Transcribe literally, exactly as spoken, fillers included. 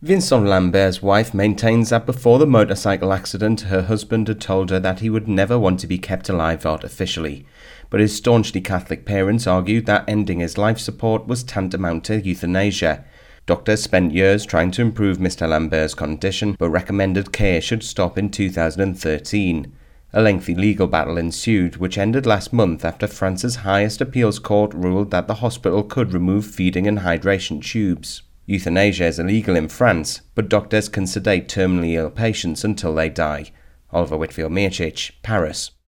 Vincent Lambert's wife maintains that before the motorcycle accident, her husband had told her that he would never want to be kept alive artificially, but his staunchly Catholic parents argued that ending his life support was tantamount to euthanasia. Doctors spent years trying to improve Mister Lambert's condition, but recommended care should stop in two thousand thirteen. A lengthy legal battle ensued, which ended last month after France's highest appeals court ruled that the hospital could remove feeding and hydration tubes. Euthanasia is illegal in France, but doctors can sedate terminally ill patients until they die. Oliver Whitfield-Miocic, Paris.